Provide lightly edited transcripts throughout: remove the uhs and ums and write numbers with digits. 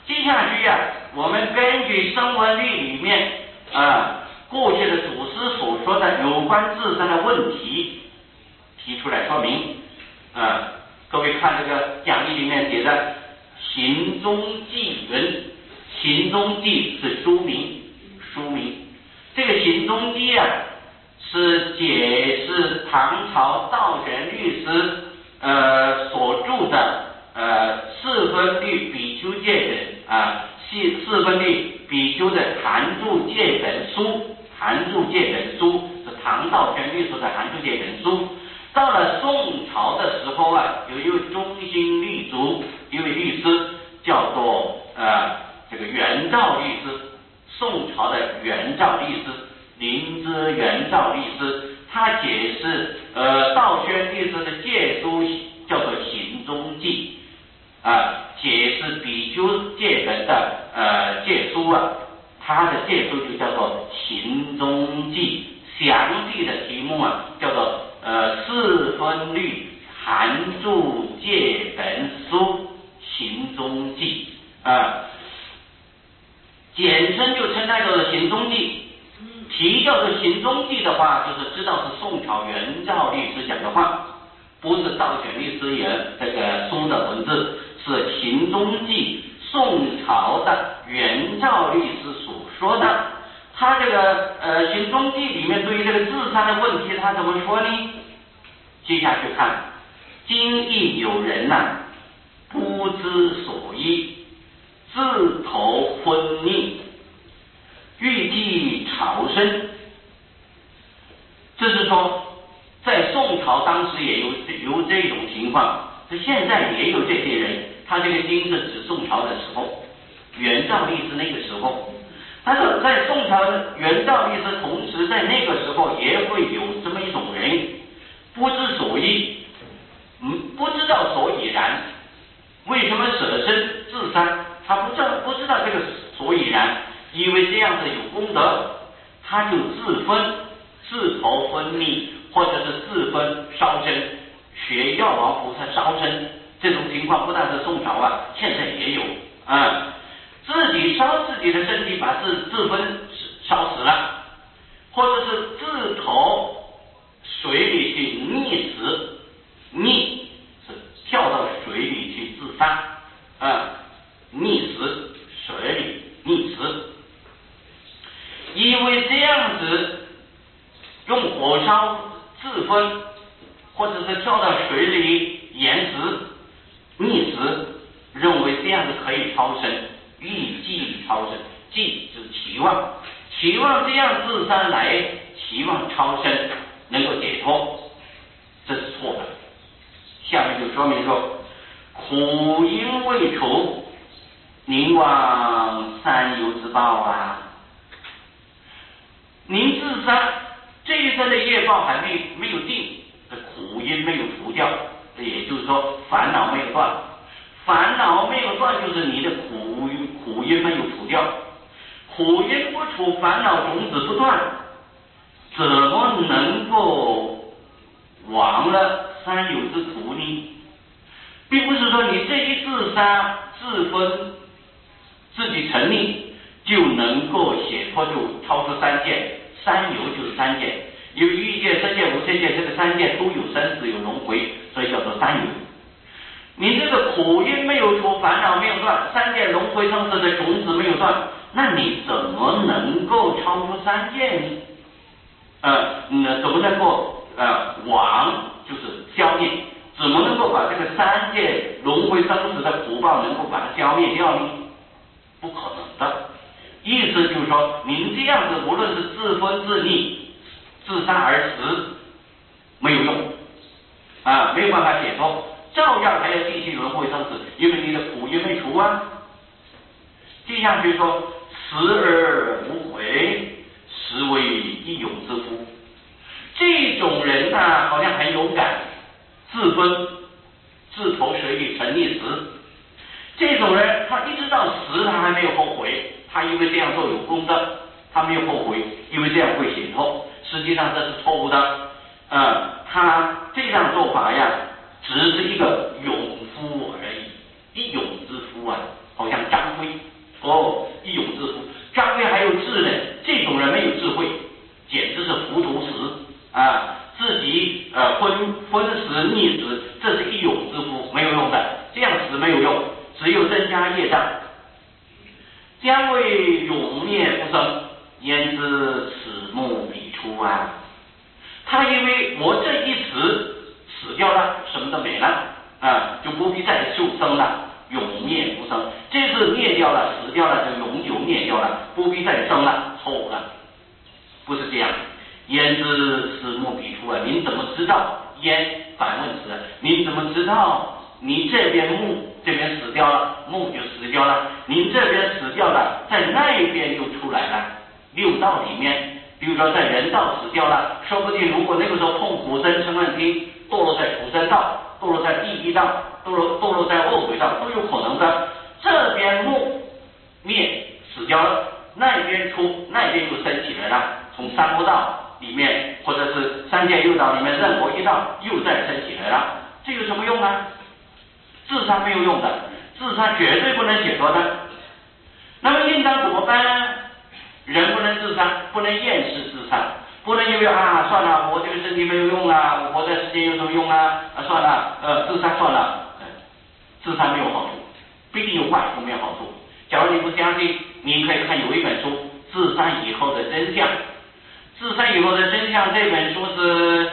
接下去呀，我们根据声闻律里面过去的祖师所说的有关自身的问题提出来说明。各位看这个讲义里面写的行踪记云，行踪记是书名，这个行踪记是解释唐朝道玄律师所著的四分律比丘戒本四分律比丘的函注戒本书，是唐道玄律师的函注戒本书。到了宋朝的时候有一位中兴律族一位律师叫做这个元照律师，宋朝的元照律师，灵芝元照律师，他解释道宣律师的戒书叫做行踪记解释比丘戒本的戒书他的戒书就叫做行踪记，详细的题目叫做四分律函注戒本书行踪记简称就称它叫做行踪记。提叫做行踪记的话，就是知道是宋朝元照律师讲的话，不是道玄律师这个书的文字，是行踪记宋朝的元照律师所说的。他这个行踪记里面对于这个自三的问题他怎么说呢？接下去看，今亦有人不知所依，自投昏逆，欲计朝生。这是说在宋朝当时也有这种情况，现在也有这些人，他这个经是指宋朝的时候，元照律师那个时候。但是在宋朝的元照律师同时在那个时候也会有这么一种人，不知所依，不知道所以然，为什么舍身自三，他不知道这个所以然，以为这样子有功德，他就自投昏逆，或者是自分烧身，学药王菩萨烧身。这种情况不但是宋朝现在也有自己烧自己的身体，把自分烧死了，或者是自投水里去溺死，溺是跳到水里去自杀溺死水里溺死，因为这样子用火烧自分，或者是跳到水里淹死溺死，认为这样子可以超生，欲计超生，计就是期望这样自三来期望超生能够解脱，这是错的。下面就说明说，苦因未除，宁忘三有之报您自三这一生的业报还没有定，苦因没有除掉，也就是说烦恼没有断，就是你的苦因没有除掉，苦因不除，烦恼种子不断，怎么能够忘了三有之苦呢？并不是说你这一自杀自分自己成立就能够解脱，就超出三界，三有就是三界，有欲界、色界、无色界，这个三界都有生死有轮回，所以叫做三有。你这个苦因没有除，烦恼没有断，三界轮回生死的种子没有断，那你怎么能够超出三界呢？怎么能够亡，就是消灭？怎么能够把这个三界轮回生死的苦报能够把它消灭掉呢？不可能的。意思就是说，您这样子无论是自分自溺、自杀而死，没有用没有办法解脱，照样还要继续轮回生死，因为你的苦因没除接下去说，死而无悔，实为一勇之夫。这种人好像很勇敢，自分自投水里沉溺死。这种人他一直到死他还没有后悔，他因为这样做有功德，他没有后悔，因为这样会解脱。实际上这是错误的他这样做法只是一个勇夫而已，一勇之夫好像张飞，一勇之夫。张飞还有智呢，这种人没有智慧，简直是糊涂死啊！自己昏死溺死，这是一勇之夫，没有用的，这样死没有用，只有增加业障。将为永灭不生，焉知死木彼出啊？他因为我这一死掉了，什么都没了啊，就不必再受生了。永灭不生，这次灭掉了，死掉了，就永久灭掉了，不必再生了，错误了，不是这样。焉知死木彼出啊？您怎么知道？焉反问词，您怎么知道你这边木这边死掉了，木就死掉了，您这边死掉了，在那边又出来了。六道里面，比如说在人道死掉了，说不定如果那个时候碰苦生嗔恨心，堕落在畜生道，堕落在地狱道，堕落在恶鬼道，都有可能的。这边木灭死掉了，那边出，那边又升起来了，从三恶道里面，或者是三界六道里面任何一道又再升起来了，这有什么用呢？自杀没有用的，自杀绝对不能解脱的。那么应当怎么办呢？人不能自杀，不能厌世自杀，不能因为算了，我这个身体没有用啊，我活在世间有什么用啊？算了，自杀算了，自杀没有好处，不一定有坏处，没有好处。假如你不相信，你可以看有一本书《自杀以后的真相》。自杀以后的真相这本书是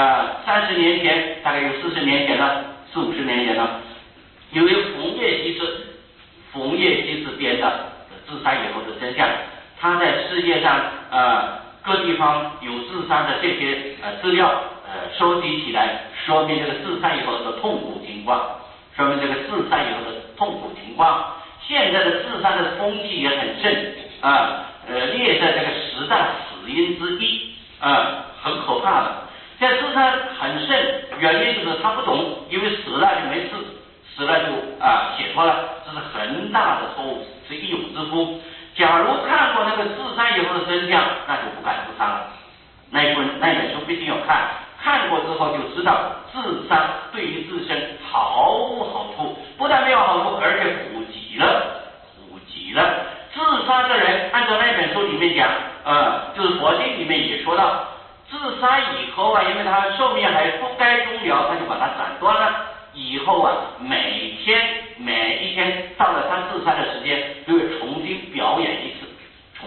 30年前，大概有40年前了，40-50年前了，由于冯叶西斯编的《自杀以后的真相》，他在世界上各地方有自杀的这些资料收集起来，说明这个自杀以后的痛苦情况，说明这个自杀以后的痛苦情况。现在的自杀的风气也很盛列在这个10大死因之一很可怕的。现在自杀很盛，原因就是他不懂，因为死了就没事，死了就解脱了，这是很大的错误，是一勇之夫。假如看过那个自杀以后的真相，那就不敢自杀了。那本书必须要看过之后就知道自杀对于自身毫无好处，不但没有好处，而且苦极了。自杀的人按照那本书里面讲就是佛经里面也说到，自杀以后因为他寿命还不该终了，他就把它斩断了。以后每一天到了他自杀的时间，就会重新表演一次。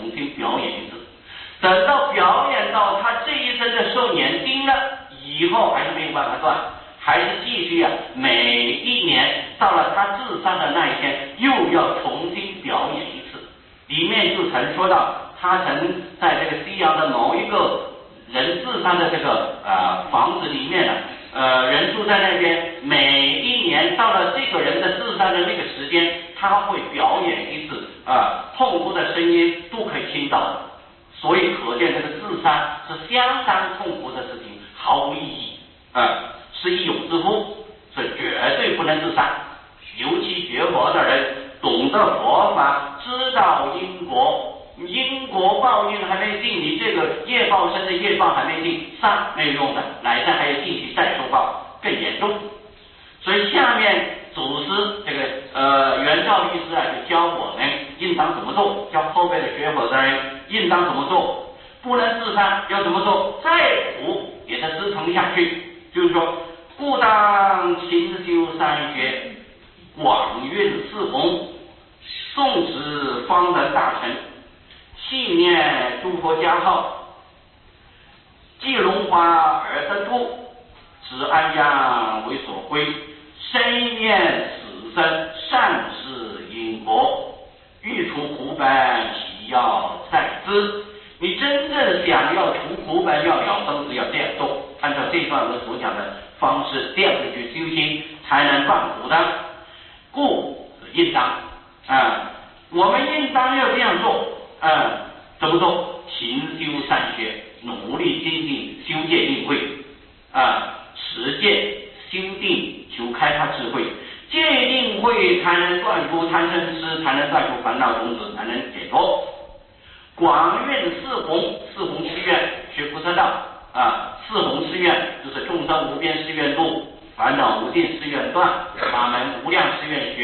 等到表演到他这一生的寿年定了以后，还是没有办法断，还是继续每一年到了他自杀的那一天，又要重新表演一次。里面就曾说到，他曾在这个西洋的某一个人自杀的这个房子里面人住在那边，每一年到了这个人的自杀的那个时间，他会表演一次痛苦的声音都可以听到的。所以可见这个自杀是相当痛苦的事情，毫无意义是一勇之夫，所以绝对不能自杀。尤其学佛的人懂得佛法，知道因果报应还没尽，你这个业报生的业报还没尽，杀没有用的，来生还要继续再受报，更严重。所以下面祖师这个圆照律师就教我们应当怎么做，教后辈的学佛的人应当怎么做，不能自杀要怎么做，再苦也得支撑下去。就是说，故当勤修三学，广运四弘，诵持方等大乘，信念诸佛家号，既荣华而得度，使安养为所归，深愿死生善事因果，欲除苦本其要在之。你真正想要除苦本要了生死，要这样做，按照这段我所讲的方式这样去修心，才能断苦的。故应当我们应当要这样做怎么做？勤修三学，努力精进修戒定慧实践修定，求开发智慧，戒定慧才能断除贪嗔痴，才能断除烦恼种子，才能解脱。广运四弘誓愿，学菩萨道四弘誓愿就是众生无边誓愿度，烦恼无尽誓愿断，法门无量誓愿学，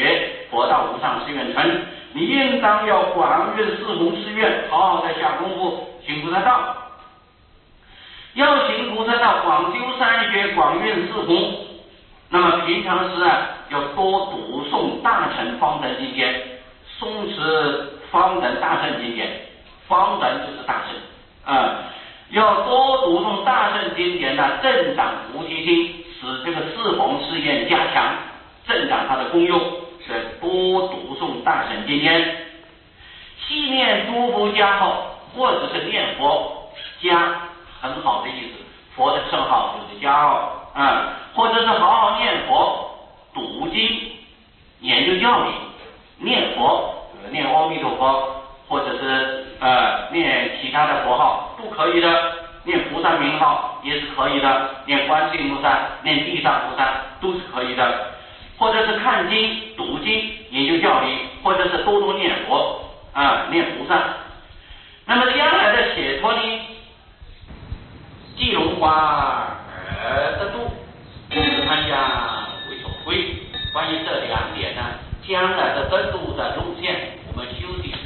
佛道无上誓愿成，你应当要广运四弘誓愿，好好的下功夫行菩萨道。要行菩萨道，广修三学，广运四弘。那么平常时要多读诵大乘方等经典，诵持方等大乘经典，方等就是大乘要多读诵大乘经典呢，增长菩提心，使这个四弘誓愿加强，增长它的功用，是多读诵大乘经典，细念诸佛加号，或者是念佛加，很好的意思，佛的圣号就是加号或者是好好念佛、读经、研究教理、念佛，念阿弥陀佛，或者是念其他的佛号都可以的，念菩萨名号也是可以的，念观世音菩萨、念地藏菩萨都是可以的，或者是看经、读经、研究教理，或者是多多念佛念菩萨。那么将来的解脱呢，即龙华而得度，自参加为所归。关于这2点呢，将来的得度的路线，我们修行